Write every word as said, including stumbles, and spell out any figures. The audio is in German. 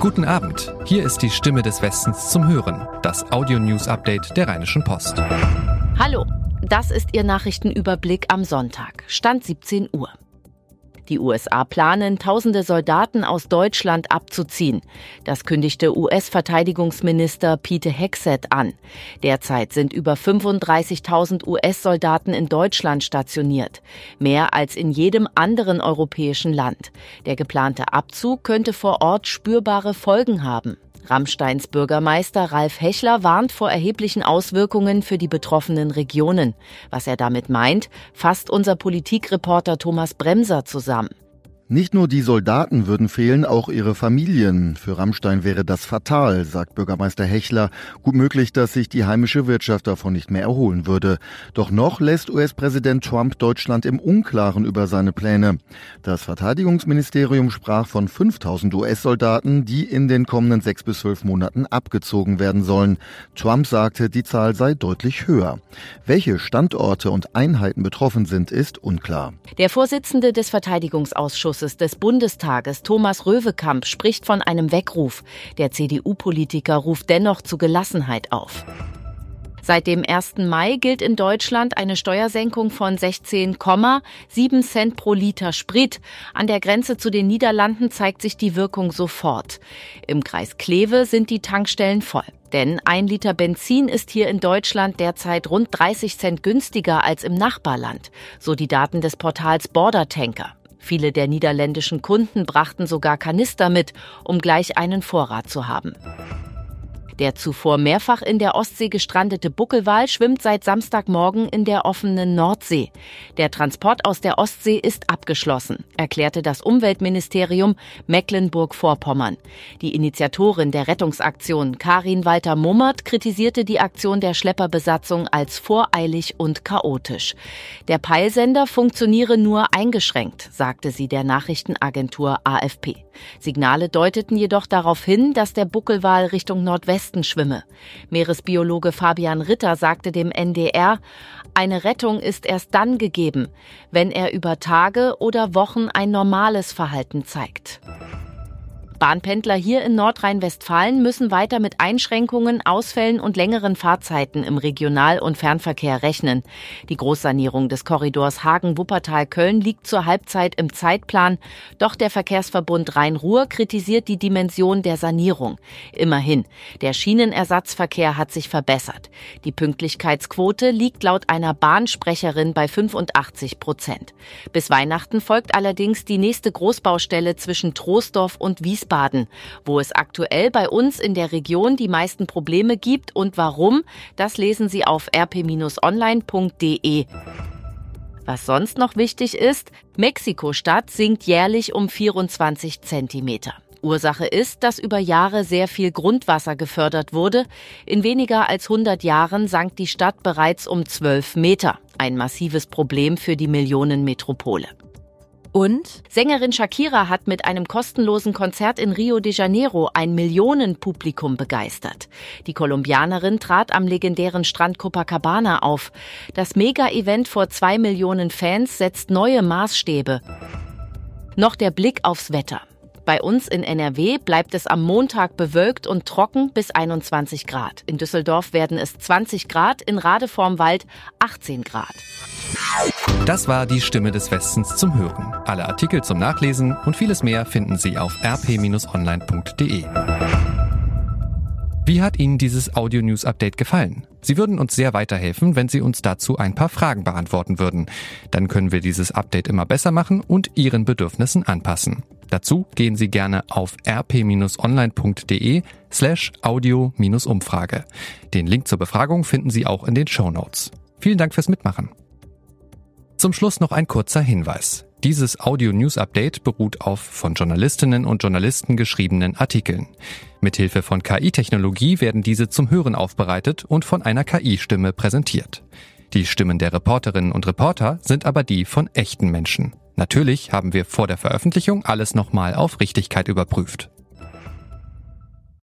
Guten Abend, hier ist die Stimme des Westens zum Hören, das Audio-News-Update der Rheinischen Post. Hallo, das ist Ihr Nachrichtenüberblick am Sonntag, Stand siebzehn Uhr. Die U S A planen, tausende Soldaten aus Deutschland abzuziehen. Das kündigte U S-Verteidigungsminister Pete Hegseth an. Derzeit sind über fünfunddreißigtausend U S-Soldaten in Deutschland stationiert. Mehr als in jedem anderen europäischen Land. Der geplante Abzug könnte vor Ort spürbare Folgen haben. Rammsteins Bürgermeister Ralf Hechler warnt vor erheblichen Auswirkungen für die betroffenen Regionen. Was er damit meint, fasst unser Politikreporter Thomas Bremser zusammen. Nicht nur die Soldaten würden fehlen, auch ihre Familien. Für Rammstein wäre das fatal, sagt Bürgermeister Hechler. Gut möglich, dass sich die heimische Wirtschaft davon nicht mehr erholen würde. Doch noch lässt U S-Präsident Trump Deutschland im Unklaren über seine Pläne. Das Verteidigungsministerium sprach von fünftausend U S-Soldaten, die in den kommenden sechs bis zwölf Monaten abgezogen werden sollen. Trump sagte, die Zahl sei deutlich höher. Welche Standorte und Einheiten betroffen sind, ist unklar. Der Vorsitzende des Verteidigungsausschusses des Bundestages, Thomas Röwekamp, spricht von einem Weckruf. Der C D U-Politiker ruft dennoch zu Gelassenheit auf. Seit dem ersten Mai gilt in Deutschland eine Steuersenkung von sechzehn Komma sieben Cent pro Liter Sprit. An der Grenze zu den Niederlanden zeigt sich die Wirkung sofort. Im Kreis Kleve sind die Tankstellen voll. Denn ein Liter Benzin ist hier in Deutschland derzeit rund dreißig Cent günstiger als im Nachbarland. So die Daten des Portals Border Tanker. Viele der niederländischen Kunden brachten sogar Kanister mit, um gleich einen Vorrat zu haben. Der zuvor mehrfach in der Ostsee gestrandete Buckelwal schwimmt seit Samstagmorgen in der offenen Nordsee. Der Transport aus der Ostsee ist abgeschlossen, erklärte das Umweltministerium Mecklenburg-Vorpommern. Die Initiatorin der Rettungsaktion, Karin Walter-Mummert, kritisierte die Aktion der Schlepperbesatzung als voreilig und chaotisch. Der Peilsender funktioniere nur eingeschränkt, sagte sie der Nachrichtenagentur A F P. Signale deuteten jedoch darauf hin, dass der Buckelwal Richtung Nordwesten schwimme. Meeresbiologe Fabian Ritter sagte dem N D R, eine Rettung ist erst dann gegeben, wenn er über Tage oder Wochen ein normales Verhalten zeigt. Bahnpendler hier in Nordrhein-Westfalen müssen weiter mit Einschränkungen, Ausfällen und längeren Fahrzeiten im Regional- und Fernverkehr rechnen. Die Großsanierung des Korridors Hagen-Wuppertal-Köln liegt zur Halbzeit im Zeitplan. Doch der Verkehrsverbund Rhein-Ruhr kritisiert die Dimension der Sanierung. Immerhin, der Schienenersatzverkehr hat sich verbessert. Die Pünktlichkeitsquote liegt laut einer Bahnsprecherin bei fünfundachtzig Prozent. Bis Weihnachten folgt allerdings die nächste Großbaustelle zwischen Troisdorf und Wiesbaden, wo es aktuell bei uns in der Region die meisten Probleme gibt und warum, das lesen Sie auf r p online punkt d e. Was sonst noch wichtig ist, Mexiko-Stadt sinkt jährlich um vierundzwanzig Zentimeter. Ursache ist, dass über Jahre sehr viel Grundwasser gefördert wurde. In weniger als hundert Jahren sank die Stadt bereits um zwölf Meter. Ein massives Problem für die Millionenmetropole. Und Sängerin Shakira hat mit einem kostenlosen Konzert in Rio de Janeiro ein Millionenpublikum begeistert. Die Kolumbianerin trat am legendären Strand Copacabana auf. Das Mega-Event vor zwei Millionen Fans setzt neue Maßstäbe. Noch der Blick aufs Wetter. Bei uns in N R W bleibt es am Montag bewölkt und trocken bis einundzwanzig Grad. In Düsseldorf werden es zwanzig Grad, in Rade vorm Wald achtzehn Grad. Das war die Stimme des Westens zum Hören. Alle Artikel zum Nachlesen und vieles mehr finden Sie auf r p online punkt d e. Wie hat Ihnen dieses Audio-News-Update gefallen? Sie würden uns sehr weiterhelfen, wenn Sie uns dazu ein paar Fragen beantworten würden. Dann können wir dieses Update immer besser machen und Ihren Bedürfnissen anpassen. Dazu gehen Sie gerne auf r p online punkt d e slash audio Umfrage. Den Link zur Befragung finden Sie auch in den Shownotes. Vielen Dank fürs Mitmachen. Zum Schluss noch ein kurzer Hinweis. Dieses Audio-News-Update beruht auf von Journalistinnen und Journalisten geschriebenen Artikeln. Mithilfe von K I-Technologie werden diese zum Hören aufbereitet und von einer K I-Stimme präsentiert. Die Stimmen der Reporterinnen und Reporter sind aber die von echten Menschen. Natürlich haben wir vor der Veröffentlichung alles nochmal auf Richtigkeit überprüft.